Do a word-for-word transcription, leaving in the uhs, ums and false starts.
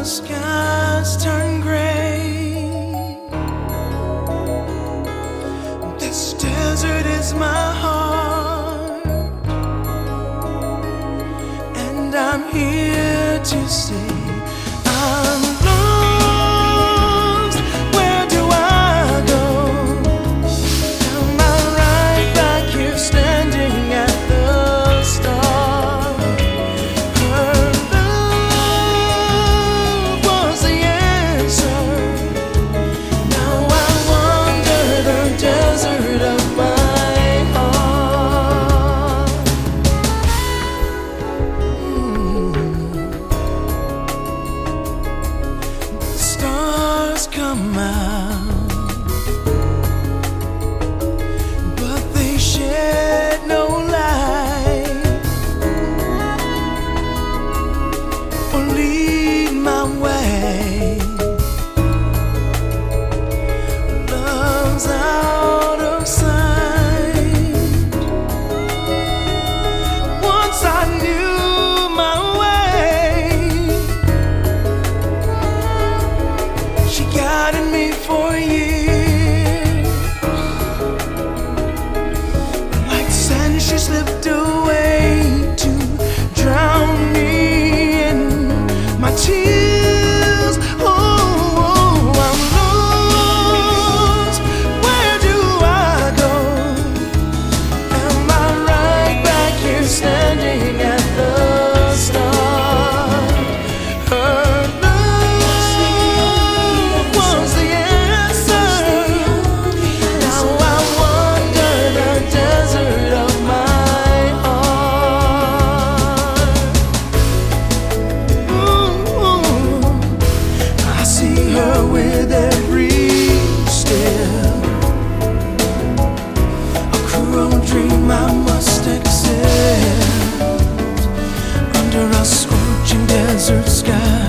skies turn gray. This desert is my heart, and I'm here to say I'm lost. Where do I go? Am I right back here standing at the start? Her love was the answer. Now I wander the desert of my heart. Mm. The stars come out, but they shed no light or lead my way. Love's out of sight. Once I knew my way, she guided me for years. Like sand, she slipped away to drown me in my tears. Oh, oh, I'm lost. Where do I go? Am I right back here standing at the start? Her love was the answer. Now I wander the desert of my heart. Ooh, I see her with every step, a cruel dream I must accept. Under a scorching desert sky,